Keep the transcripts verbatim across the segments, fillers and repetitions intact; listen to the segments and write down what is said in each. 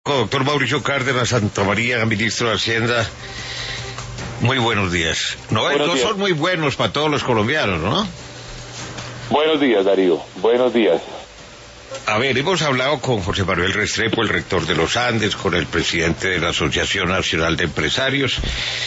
Doctor Mauricio Cárdenas Santamaría, ministro de Hacienda, muy buenos días. No, buenos no días. Son muy buenos para todos los colombianos, ¿no? Buenos días, Darío, buenos días. A ver, hemos hablado con José Manuel Restrepo, el rector de los Andes, con el presidente de la Asociación Nacional de Empresarios.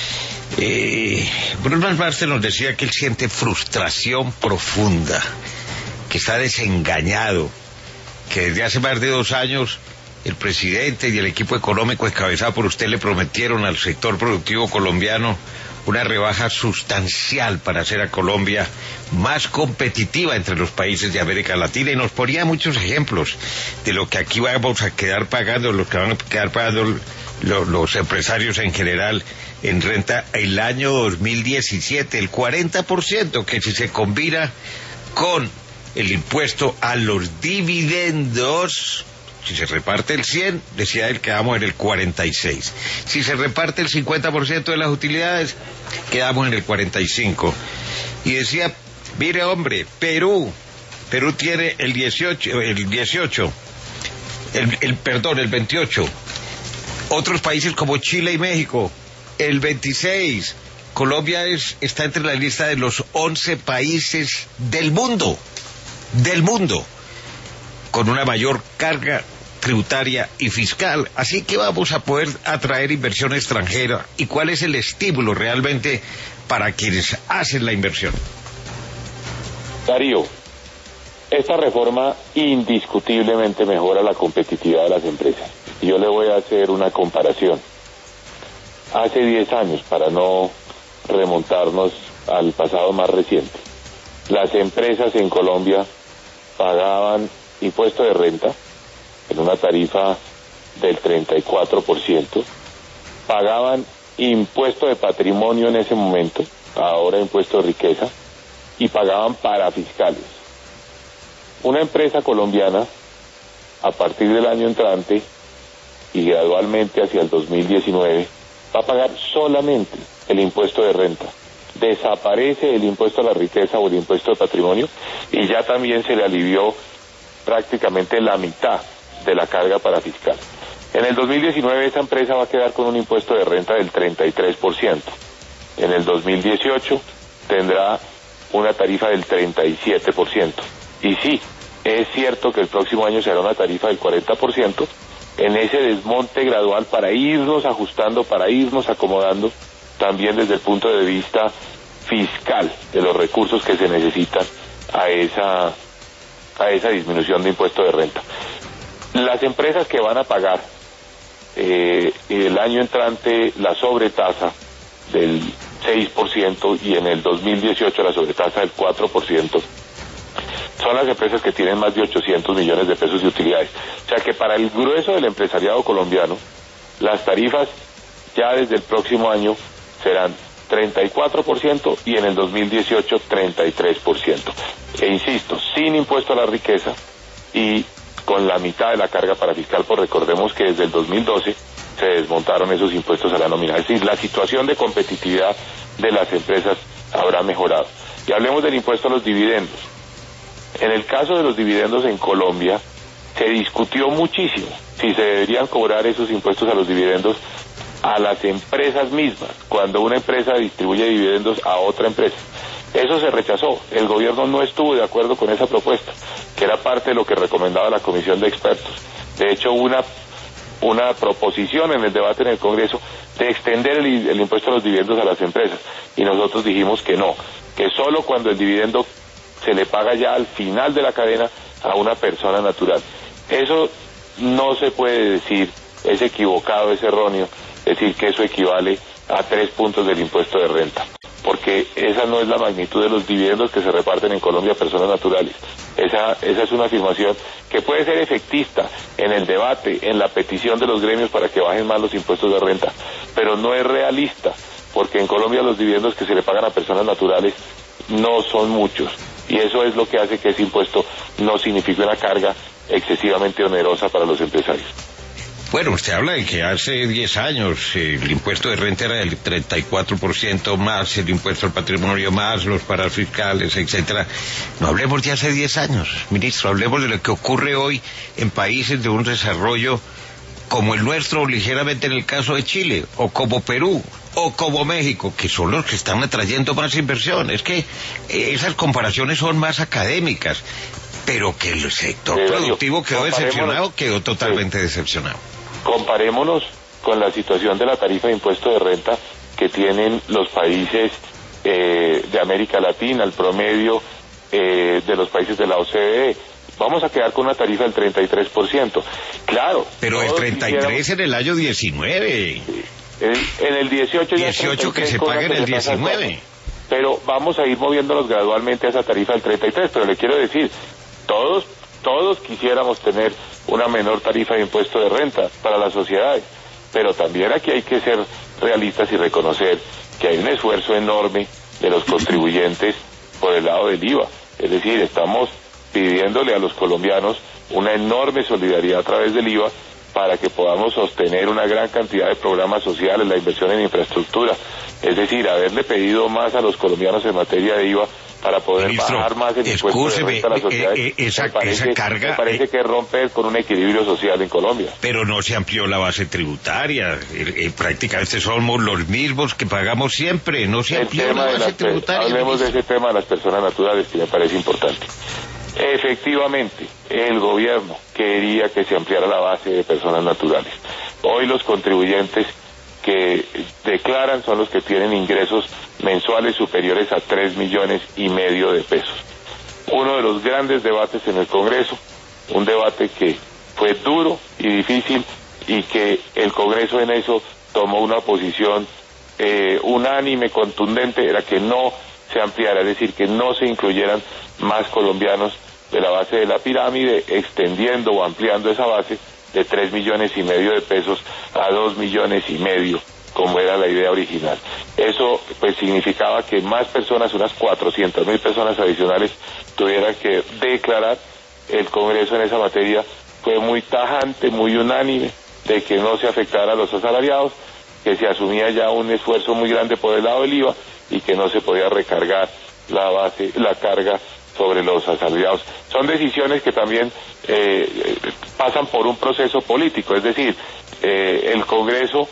Eh, Bruno Mars nos decía que él siente frustración profunda, que está desengañado, que desde hace más de dos años el presidente y el equipo económico encabezado por usted le prometieron al sector productivo colombiano una rebaja sustancial para hacer a Colombia más competitiva entre los países de América Latina, y nos ponía muchos ejemplos de lo que aquí vamos a quedar pagando, lo que van a quedar pagando los, los empresarios en general en renta el año dos mil diecisiete, el cuarenta por ciento, que si se combina con el impuesto a los dividendos, si se reparte el cien, decía él, quedamos en el cuarenta y seis. Si se reparte el cincuenta por ciento de las utilidades, quedamos en el cuarenta y cinco. Y decía, mire hombre, Perú, Perú tiene el dieciocho, el dieciocho, el, el perdón, el veintiocho. Otros países como Chile y México, el veintiséis. Colombia es, está entre la lista de los once países del mundo, del mundo, con una mayor carga tributaria y fiscal. Así que vamos a poder atraer inversión extranjera. ¿Y cuál es el estímulo realmente para quienes hacen la inversión? Darío, esta reforma indiscutiblemente mejora la competitividad de las empresas. Yo le voy a hacer una comparación. Hace diez años, para no remontarnos al pasado más reciente, las empresas en Colombia pagaban impuesto de renta en una tarifa del treinta y cuatro por ciento, pagaban impuesto de patrimonio en ese momento, ahora impuesto de riqueza, y pagaban parafiscales. Una empresa colombiana, a partir del año entrante y gradualmente hacia el dos mil diecinueve, va a pagar solamente el impuesto de renta. Desaparece el impuesto a la riqueza o el impuesto de patrimonio, y ya también se le alivió prácticamente la mitad de la carga parafiscal. En el dos mil diecinueve esa empresa va a quedar con un impuesto de renta del treinta y tres por ciento. En el dos mil dieciocho tendrá una tarifa del treinta y siete por ciento. Y sí, es cierto que el próximo año será una tarifa del cuarenta por ciento, en ese desmonte gradual para irnos ajustando, para irnos acomodando, también desde el punto de vista fiscal de los recursos que se necesitan a esa, a esa disminución de impuesto de renta. Las empresas que van a pagar eh, el año entrante la sobretasa del seis por ciento y en el dos mil dieciocho la sobretasa del cuatro por ciento, son las empresas que tienen más de ochocientos millones de pesos de utilidades. O sea que para el grueso del empresariado colombiano, las tarifas ya desde el próximo año serán treinta y cuatro por ciento y en el dos mil dieciocho treinta y tres por ciento. E insisto, sin impuesto a la riqueza y con la mitad de la carga parafiscal, pues recordemos que desde el dos mil doce se desmontaron esos impuestos a la nómina. Es decir, la situación de competitividad de las empresas habrá mejorado. Y hablemos del impuesto a los dividendos. En el caso de los dividendos en Colombia, se discutió muchísimo si se deberían cobrar esos impuestos a los dividendos a las empresas mismas, cuando una empresa distribuye dividendos a otra empresa. Eso se rechazó. El gobierno no estuvo de acuerdo con esa propuesta, que era parte de lo que recomendaba la comisión de expertos. De hecho, una una proposición en el debate en el Congreso de extender el, el impuesto a los dividendos a las empresas, y nosotros dijimos que no, que solo cuando el dividendo se le paga ya al final de la cadena a una persona natural. Eso no se puede decir, es equivocado, es erróneo decir que eso equivale a tres puntos del impuesto de renta, porque esa no es la magnitud de los dividendos que se reparten en Colombia a personas naturales. Esa, esa es una afirmación que puede ser efectista en el debate, en la petición de los gremios para que bajen más los impuestos de renta, pero no es realista, porque en Colombia los dividendos que se le pagan a personas naturales no son muchos, y eso es lo que hace que ese impuesto no signifique una carga excesivamente onerosa para los empresarios. Bueno, usted habla de que hace diez años eh, el impuesto de renta era del treinta y cuatro por ciento, más el impuesto al patrimonio, más los parafiscales, etcétera. No hablemos de hace diez años, ministro, hablemos de lo que ocurre hoy en países de un desarrollo como el nuestro ligeramente en el caso de Chile, o como Perú, o como México, que son los que están atrayendo más inversión. Es que esas comparaciones son más académicas, pero que el sector sí, productivo quedó decepcionado, quedó totalmente sí. decepcionado. Comparémonos con la situación de la tarifa de impuesto de renta que tienen los países eh, de América Latina, el promedio eh, de los países de la O C D E. Vamos a quedar con una tarifa del treinta y tres por ciento. Claro. Pero el treinta y tres en el año diecinueve. En, en el dieciocho ya dieciocho que se paga en el diecinueve. Pero vamos a ir moviéndonos gradualmente a esa tarifa del treinta y tres, pero le quiero decir, todos, todos quisiéramos tener una menor tarifa de impuesto de renta para las sociedades, pero también aquí hay que ser realistas y reconocer que hay un esfuerzo enorme de los contribuyentes por el lado del I V A. Es decir, estamos pidiéndole a los colombianos una enorme solidaridad a través del I V A para que podamos sostener una gran cantidad de programas sociales, la inversión en infraestructura. Es decir, haberle pedido más a los colombianos en materia de I V A para poder Ministro, bajar más el impuesto de renta a las sociedades. Eh, eh, esa, me parece, esa carga, me parece eh, que romper con un equilibrio social en Colombia. Pero no se amplió la base tributaria. Eh, eh, prácticamente somos los mismos que pagamos siempre. No se amplió la base tributaria. Hablemos ministro. de ese tema de las personas naturales, que me parece importante. Efectivamente, el gobierno quería que se ampliara la base de personas naturales. Hoy los contribuyentes que declaran son los que tienen ingresos mensuales superiores a tres millones y medio de pesos. Uno de los grandes debates en el Congreso, un debate que fue duro y difícil y que el Congreso en eso tomó una posición eh, unánime, contundente, era que no se ampliara, es decir, que no se incluyeran más colombianos de la base de la pirámide, extendiendo o ampliando esa base de tres millones y medio de pesos a dos millones y medio, como era la idea original. Eso pues significaba que más personas, unas cuatrocientas mil personas adicionales, tuvieran que declarar. El Congreso en esa materia fue muy tajante, muy unánime, de que no se afectara a los asalariados, que se asumía ya un esfuerzo muy grande por el lado del I V A y que no se podía recargar la base, la carga sobre los asalariados. Son decisiones que también eh, pasan por un proceso político, es decir, eh, el Congreso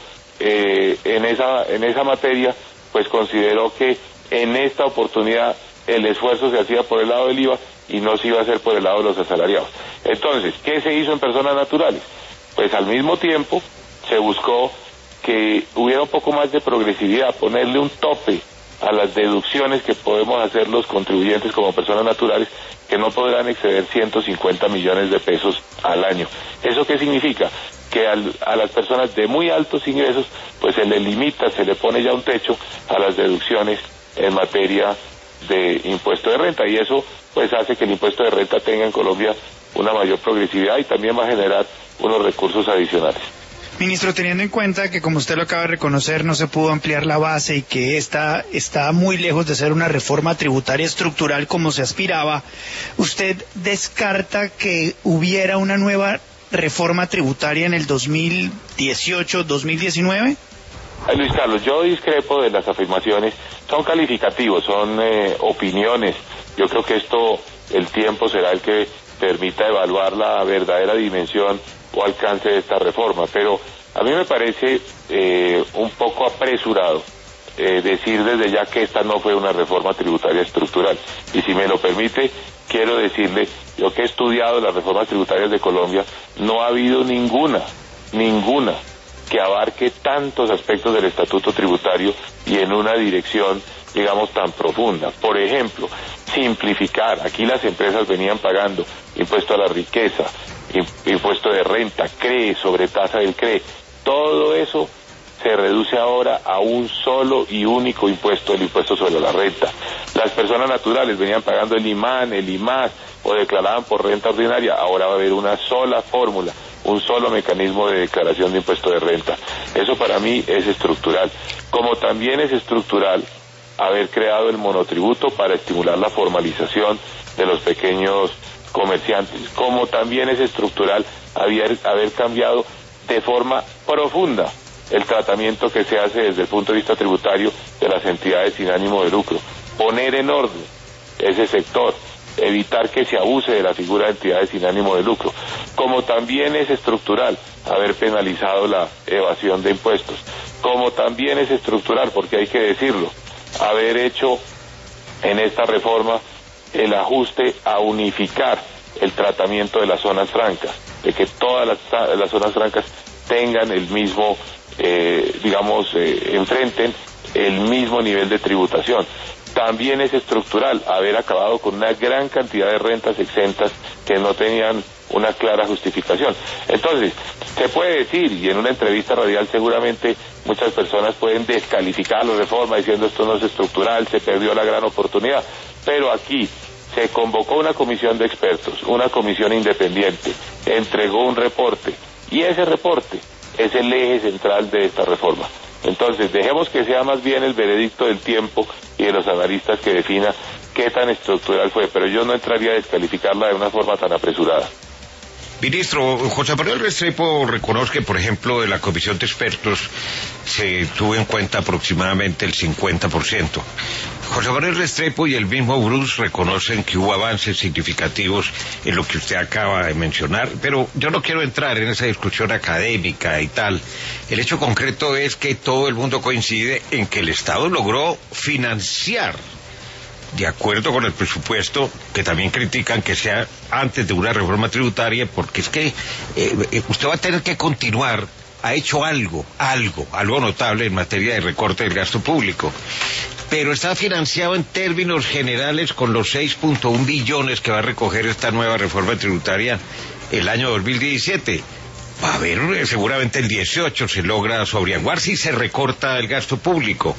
eh, en esa en esa materia pues consideró que en esta oportunidad el esfuerzo se hacía por el lado del I V A y no se iba a hacer por el lado de los asalariados. Entonces, ¿qué se hizo en personas naturales? Pues al mismo tiempo se buscó que hubiera un poco más de progresividad, ponerle un tope a las deducciones que podemos hacer los contribuyentes como personas naturales, que no podrán exceder ciento cincuenta millones de pesos al año. ¿Eso qué significa? Que al, a las personas de muy altos ingresos pues se le limita, se le pone ya un techo a las deducciones en materia de impuesto de renta, y eso pues hace que el impuesto de renta tenga en Colombia una mayor progresividad y también va a generar unos recursos adicionales. Ministro, teniendo en cuenta que, como usted lo acaba de reconocer, no se pudo ampliar la base y que esta está muy lejos de ser una reforma tributaria estructural como se aspiraba, ¿usted descarta que hubiera una nueva reforma tributaria en el dos mil dieciocho dos mil diecinueve? Ay, Luis Carlos, yo discrepo de las afirmaciones. Son calificativos, son eh, opiniones. Yo creo que esto, el tiempo será el que permita evaluar la verdadera dimensión o alcance de esta reforma, pero a mí me parece eh, un poco apresurado eh, decir desde ya que esta no fue una reforma tributaria estructural. Y si me lo permite, quiero decirle, yo que he estudiado las reformas tributarias de Colombia, no ha habido ninguna, ninguna que abarque tantos aspectos del estatuto tributario y en una dirección, digamos, tan profunda. Por ejemplo, simplificar. Aquí las empresas venían pagando impuesto a la riqueza, impuesto de renta, C R E, sobretasa del C R E. Todo eso se reduce ahora a un solo y único impuesto, el impuesto sobre la renta. Las personas naturales venían pagando el IMAN, el IMAS o declaraban por renta ordinaria. Ahora va a haber una sola fórmula, un solo mecanismo de declaración de impuesto de renta. Eso para mí es estructural. Como también es estructural haber creado el monotributo para estimular la formalización de los pequeños comerciantes. Como también es estructural haber, haber cambiado de forma profunda el tratamiento que se hace desde el punto de vista tributario de las entidades sin ánimo de lucro. Poner en orden ese sector, evitar que se abuse de la figura de entidades sin ánimo de lucro. Como también es estructural haber penalizado la evasión de impuestos, como también es estructural, porque hay que decirlo, haber hecho en esta reforma el ajuste a unificar el tratamiento de las zonas francas, de que todas las, las zonas francas tengan el mismo, eh, digamos, eh, enfrenten el mismo nivel de tributación. También es estructural haber acabado con una gran cantidad de rentas exentas que no tenían una clara justificación. Entonces, se puede decir, y en una entrevista radial seguramente muchas personas pueden descalificar la reforma diciendo esto no es estructural, se perdió la gran oportunidad, pero aquí se convocó una comisión de expertos, una comisión independiente, entregó un reporte, y ese reporte es el eje central de esta reforma. Entonces, dejemos que sea más bien el veredicto del tiempo y de los analistas que defina qué tan estructural fue, pero yo no entraría a descalificarla de una forma tan apresurada. Ministro, José Manuel Restrepo reconoce que, por ejemplo, de la comisión de expertos se tuvo en cuenta aproximadamente el cincuenta por ciento. José Manuel Restrepo y el mismo Bruce reconocen que hubo avances significativos en lo que usted acaba de mencionar, pero yo no quiero entrar en esa discusión académica y tal. El hecho concreto es que todo el mundo coincide en que el Estado logró financiar, de acuerdo con el presupuesto, que también critican que sea antes de una reforma tributaria, porque es que eh, usted va a tener que continuar, ha hecho algo, algo, algo notable en materia de recorte del gasto público, pero está financiado en términos generales con los seis punto uno billones que va a recoger esta nueva reforma tributaria el año dos mil diecisiete. Va a haber, seguramente el dieciocho se logra sobreaguar si se recorta el gasto público.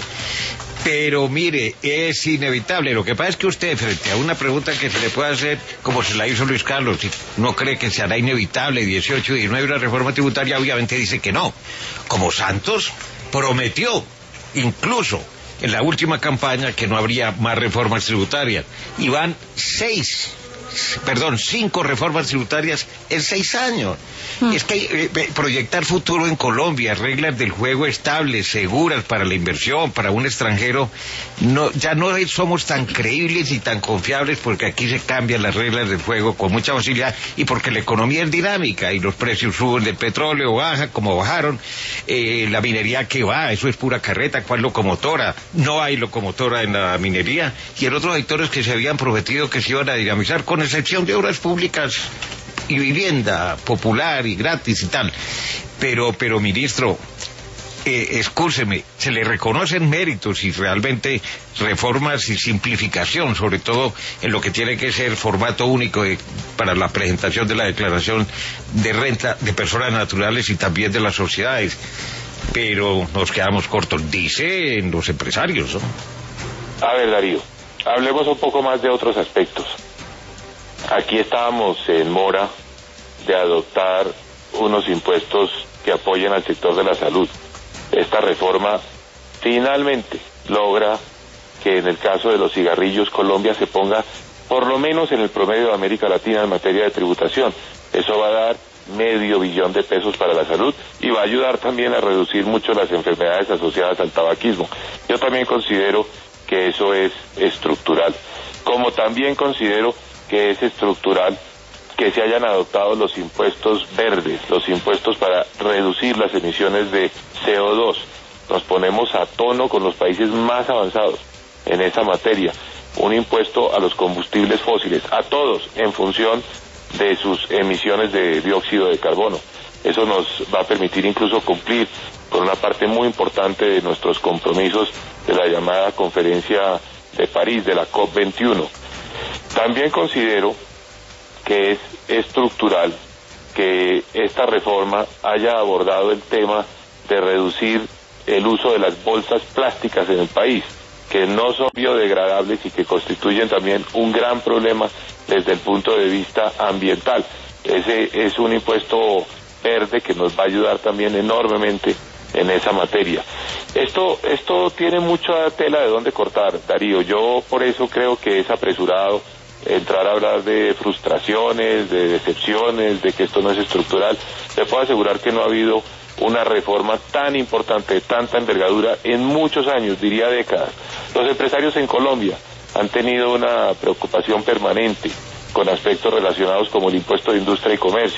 Pero mire, es inevitable. Lo que pasa es que usted, frente a una pregunta que se le puede hacer, como se la hizo Luis Carlos, si no cree que se hará inevitable dieciocho y diecinueve una reforma tributaria, obviamente dice que no. Como Santos prometió, incluso en la última campaña, que no habría más reformas tributarias. Y van seis, perdón, cinco reformas tributarias en seis años. Mm. Es que eh, proyectar futuro en Colombia, reglas del juego estables, seguras para la inversión, para un extranjero, no, ya no somos tan creíbles y tan confiables, porque aquí se cambian las reglas del juego con mucha facilidad y porque la economía es dinámica y los precios suben del petróleo, bajan como bajaron, eh, la minería que va, eso es pura carreta, ¿cuál locomotora? No hay locomotora en la minería, y en otros sectores que se habían prometido que se iban a dinamizar, con excepción de obras públicas y vivienda popular y gratis y tal. Pero, pero ministro, eh, excúseme, se le reconocen méritos y realmente reformas y simplificación, sobre todo en lo que tiene que ser formato único de, para la presentación de la declaración de renta de personas naturales y también de las sociedades. Pero nos quedamos cortos, dicen los empresarios, ¿no? A ver, Darío, hablemos un poco más de otros aspectos. Aquí estábamos en mora de adoptar unos impuestos que apoyen al sector de la salud. Esta reforma finalmente logra que en el caso de los cigarrillos Colombia se ponga por lo menos en el promedio de América Latina en materia de tributación. Eso va a dar medio billón de pesos para la salud y va a ayudar también a reducir mucho las enfermedades asociadas al tabaquismo. Yo también considero que eso es estructural, como también considero que es estructural que se hayan adoptado los impuestos verdes, los impuestos para reducir las emisiones de C O dos. Nos ponemos a tono con los países más avanzados en esa materia. Un impuesto a los combustibles fósiles, a todos, en función de sus emisiones de dióxido de carbono. Eso nos va a permitir incluso cumplir con una parte muy importante de nuestros compromisos de la llamada Conferencia de París, de la COP veintiuno. También considero que es estructural que esta reforma haya abordado el tema de reducir el uso de las bolsas plásticas en el país, que no son biodegradables y que constituyen también un gran problema desde el punto de vista ambiental. Ese es un impuesto verde que nos va a ayudar también enormemente en esa materia. Esto, esto tiene mucha tela de dónde cortar, Darío. Yo por eso creo que es apresurado entrar a hablar de frustraciones, de decepciones, de que esto no es estructural. Le puedo asegurar que no ha habido una reforma tan importante, de tanta envergadura, en muchos años, diría décadas. Los empresarios en Colombia han tenido una preocupación permanente con aspectos relacionados como el impuesto de industria y comercio.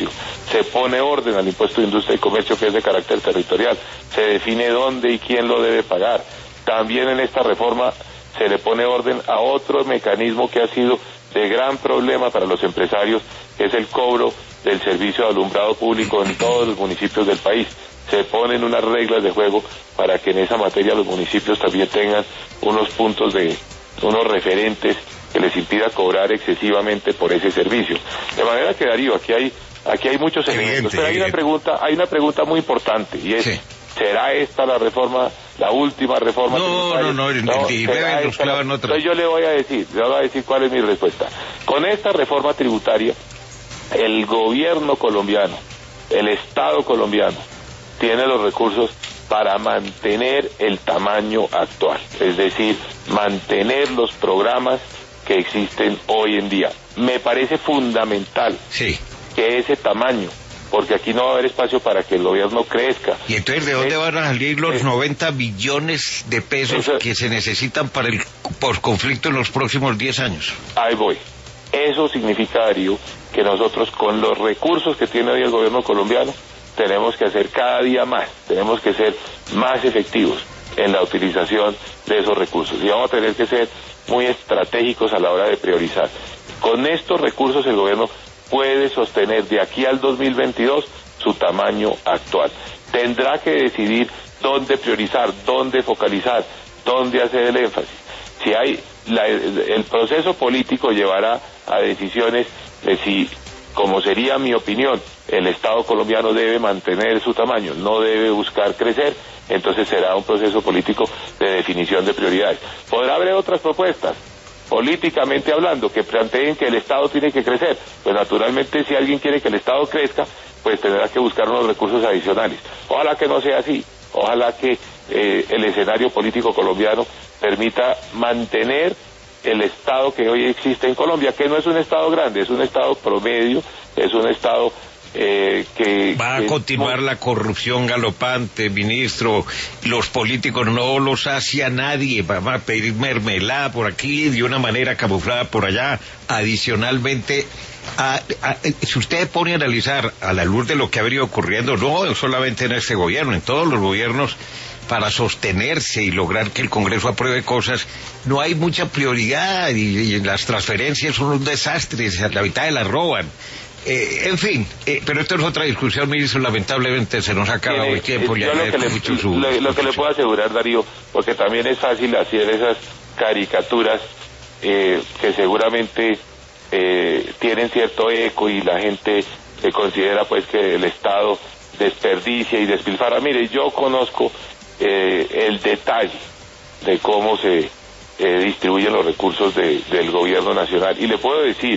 se pone orden al impuesto de industria y comercio, que es de carácter territorial, se define dónde y quién lo debe pagar. También en esta reforma se le pone orden a otro mecanismo que ha sido de gran problema para los empresarios, que es el cobro del servicio de alumbrado público en todos los municipios del país. Se ponen unas reglas de juego para que en esa materia los municipios también tengan unos puntos de, unos referentes que les impida cobrar excesivamente por ese servicio. De manera que, Darío, aquí hay, aquí hay muchos elementos. Pero hay una pregunta, hay una pregunta muy importante, y es, sí. ¿será esta la reforma, la última reforma? No, no, no, no, no Entonces yo le voy a decir, le voy a decir cuál es mi respuesta. Con esta reforma tributaria, el gobierno colombiano, el Estado colombiano, tiene los recursos para mantener el tamaño actual, es decir, mantener los programas que existen hoy en día. Me parece fundamental sí. que ese tamaño, porque aquí no va a haber espacio para que el gobierno crezca. ¿Y entonces de dónde van a salir los es, noventa billones de pesos eso, que se necesitan para el posconflicto en los próximos diez años? Ahí voy. Eso significa, Darío, que nosotros con los recursos que tiene hoy el gobierno colombiano tenemos que hacer cada día más, tenemos que ser más efectivos en la utilización de esos recursos y vamos a tener que ser muy estratégicos a la hora de priorizar. Con estos recursos el gobierno puede sostener de aquí al dos mil veintidós su tamaño actual. Tendrá que decidir dónde priorizar, dónde focalizar, dónde hacer el énfasis. Si hay la, el proceso político llevará a decisiones de si, como sería mi opinión, el Estado colombiano debe mantener su tamaño, no debe buscar crecer, entonces será un proceso político de definición de prioridades. Podrá haber otras propuestas, políticamente hablando, que planteen que el Estado tiene que crecer. Pues naturalmente si alguien quiere que el Estado crezca, pues tendrá que buscar unos recursos adicionales. Ojalá que no sea así, ojalá que eh, el escenario político colombiano permita mantener el Estado que hoy existe en Colombia, que no es un Estado grande, es un Estado promedio, es un Estado eh, que... Va a continuar muy... la corrupción galopante, ministro, los políticos no los hace a nadie, van a pedir mermelada por aquí, de una manera camuflada por allá, adicionalmente... A, a, si usted pone a analizar a la luz de lo que ha venido ocurriendo, no solamente en este gobierno, en todos los gobiernos, para sostenerse y lograr que el Congreso apruebe cosas, no hay mucha prioridad y, y las transferencias son un desastre, la mitad de las roban. Eh, en fin, eh, pero esto es otra discusión, ministro, lamentablemente se nos ha acabado el tiempo. Yo lo que, le, mucho su, lo, lo que le puedo asegurar, Darío, porque también es fácil hacer esas caricaturas eh, que seguramente eh, tienen cierto eco y la gente eh, considera pues que el Estado desperdicia y despilfarra. Mire, yo conozco eh, el detalle de cómo se eh, distribuyen los recursos de, del gobierno nacional y le puedo decir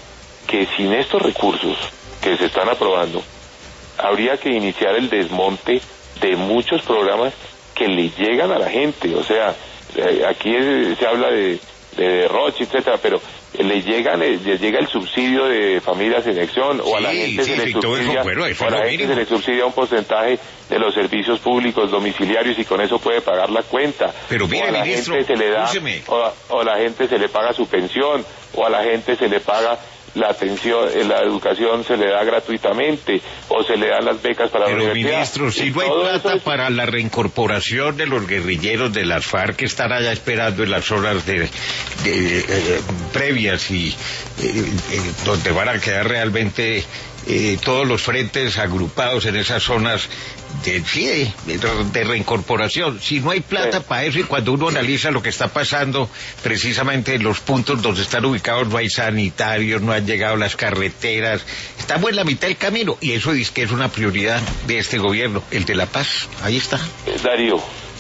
que sin estos recursos que se están aprobando, habría que iniciar el desmonte de muchos programas que le llegan a la gente. O sea, eh, aquí es, se habla de, de derroche, etcétera, pero le llegan, le llega el subsidio de familias en acción, o sí, a la gente, sí, se, le subsidia, bueno, o a la gente se le subsidia un porcentaje de los servicios públicos domiciliarios y con eso puede pagar la cuenta. Pero mire, o a la ministro, gente se le da, o a, o a la gente se le paga su pensión, o a la gente se le paga la atención, la educación se le da gratuitamente, o se le dan las becas para Pero, la universidad. Ministro, si no hay plata es... para la reincorporación de los guerrilleros de las FARC que están allá esperando en las horas de, de, de, de previas y eh, eh, donde van a quedar realmente eh, todos los frentes agrupados en esas zonas de, sí, de, de reincorporación. Si no hay plata sí. para eso, y cuando uno analiza lo que está pasando precisamente en los puntos donde están ubicados, no hay sanitarios, no han llegado las carreteras, estamos en la mitad del camino, y eso dice que es una prioridad de este gobierno, el de la paz. Ahí está. Darío,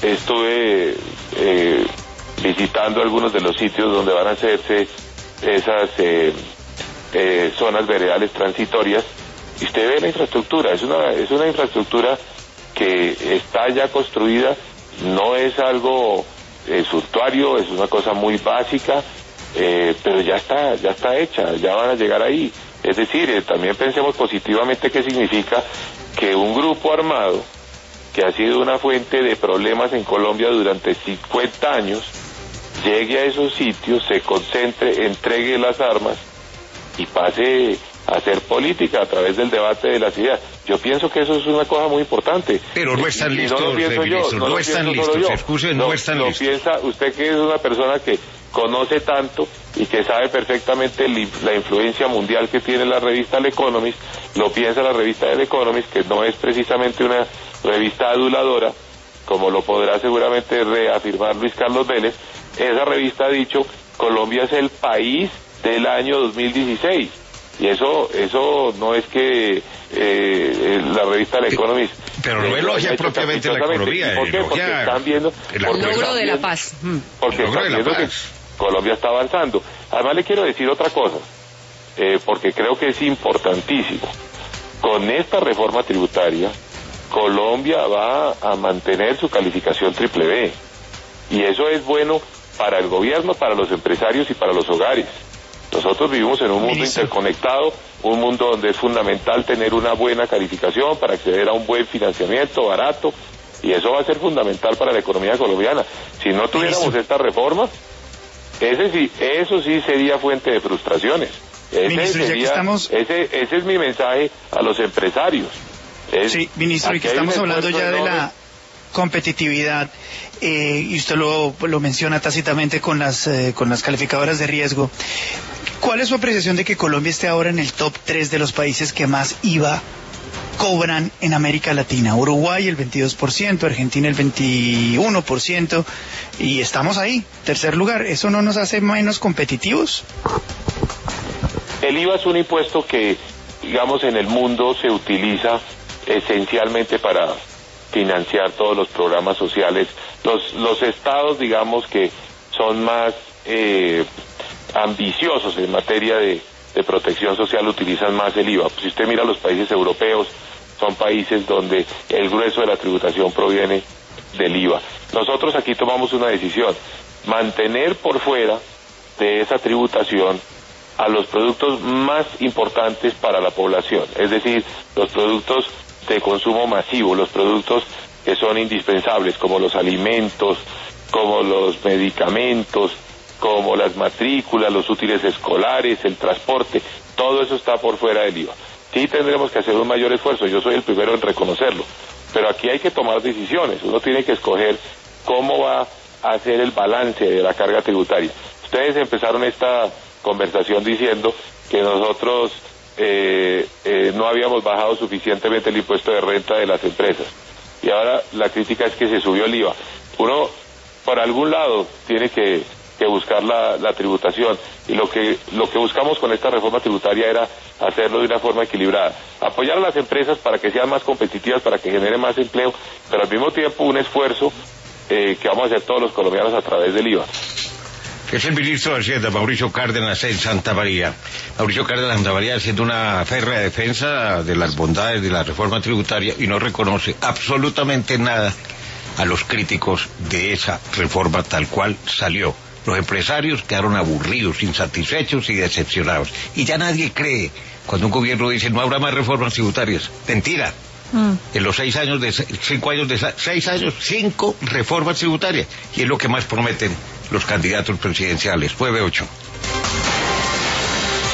estuve eh, visitando algunos de los sitios donde van a hacerse esas eh, eh, zonas veredales transitorias, y usted ve la infraestructura, es una, es una infraestructura que está ya construida, no es algo eh, suntuario, es una cosa muy básica, eh, pero ya está, ya está hecha, ya van a llegar ahí. Es decir, eh, también pensemos positivamente qué significa que un grupo armado, que ha sido una fuente de problemas en Colombia durante cincuenta años, llegue a esos sitios, se concentre, entregue las armas y pase hacer política a través del debate de las ideas. Yo pienso que eso es una cosa muy importante. Pero no están Y- y listos, no lo pienso yo, ministro, no, no lo están pienso solo listos, yo. excusen, no Lo- están lo listos. piensa usted, que es una persona que conoce tanto y que sabe perfectamente el- la influencia mundial que tiene la revista El Economist, lo piensa la revista El Economist, que no es precisamente una revista aduladora, como lo podrá seguramente reafirmar Luis Carlos Vélez. Esa revista ha dicho: Colombia es el país del año dos mil dieciséis. Y eso eso no es que eh, la revista El Economist... Pero no eh, elogia haya hecho propiamente la caprichosamente. economía, ¿Y por qué? Porque elogia están viendo... el porque logro están de la viendo- paz. Mm. Porque El logro están de la viendo que paz. Colombia está avanzando. Además le quiero decir otra cosa, eh, porque creo que es importantísimo. Con esta reforma tributaria, Colombia va a mantener su calificación triple B. Y eso es bueno para el gobierno, para los empresarios y para los hogares. Nosotros vivimos en un mundo Ministro. interconectado, un mundo donde es fundamental tener una buena calificación para acceder a un buen financiamiento barato, y eso va a ser fundamental para la economía colombiana. Si no tuviéramos Ministro. esta reforma, ese sí, eso sí sería fuente de frustraciones. Ese, Ministro, ya que sería- estamos- ese, ese es mi mensaje a los empresarios. Es- Sí, ministro, y que aquí hay un estamos hablando esfuerzo ya de enorme. la competitividad, eh, y usted lo, lo menciona tácitamente con las, eh, con las calificadoras de riesgo. ¿Cuál es su apreciación de que Colombia esté ahora en el top tres de los países que más I V A cobran en América Latina? Uruguay el veintidós por ciento, Argentina el veintiuno por ciento, y estamos ahí, tercer lugar. ¿Eso no nos hace menos competitivos? El I V A es un impuesto que, digamos, en el mundo se utiliza esencialmente para financiar todos los programas sociales. Los, los estados, digamos, que son más eh, ambiciosos en materia de, de protección social, utilizan más el I V A. Si usted mira los países europeos, son países donde el grueso de la tributación proviene del I V A. Nosotros aquí tomamos una decisión: mantener por fuera de esa tributación a los productos más importantes para la población, es decir, los productos de consumo masivo, los productos que son indispensables, como los alimentos, como los medicamentos, como las matrículas, los útiles escolares, el transporte. Todo eso está por fuera del I V A. Sí tendremos que hacer un mayor esfuerzo, yo soy el primero en reconocerlo, pero aquí hay que tomar decisiones. Uno tiene que escoger cómo va a hacer el balance de la carga tributaria. Ustedes empezaron esta conversación diciendo que nosotros eh, eh, no habíamos bajado suficientemente el impuesto de renta de las empresas, y ahora la crítica es que se subió el I V A. Uno, por algún lado, tiene que, que buscar la, la tributación, y lo que, lo que buscamos con esta reforma tributaria era hacerlo de una forma equilibrada, apoyar a las empresas para que sean más competitivas, para que generen más empleo, pero al mismo tiempo un esfuerzo eh, que vamos a hacer todos los colombianos a través del I V A. Es el ministro de Hacienda, Mauricio Cárdenas, en Santa María. Mauricio Cárdenas Santa María haciendo una férrea defensa de las bondades de la reforma tributaria, y no reconoce absolutamente nada a los críticos de esa reforma tal cual salió. Los empresarios quedaron aburridos, insatisfechos y decepcionados. Y ya nadie cree cuando un gobierno dice no habrá más reformas tributarias. Mentira. Mm. En los seis años de cinco años de seis años, cinco reformas tributarias. Y es lo que más prometen los candidatos presidenciales. nueve ocho.